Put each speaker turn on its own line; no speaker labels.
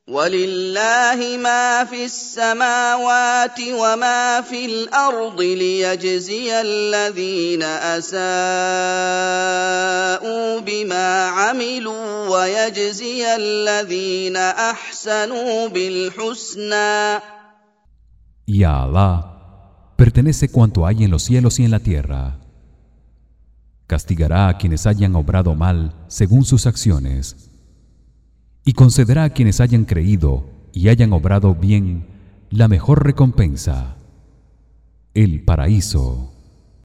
وَلِلَّهِ مَا فِي السَّمَاوَاتِ وَمَا فِي الْأَرْضِ لِيَجْزِيَ الَّذِينَ أَسَاءُوا بِمَا عَمِلُوا وَيَجْزِيَ الَّذِينَ أَحْسَنُوا بِالْحُسْنَى.
Y a Alá pertenece cuanto hay en los cielos y en la tierra. Castigará a quienes hayan obrado mal según sus acciones, y concederá a quienes hayan creído y hayan obrado bien la mejor recompensa, el paraíso.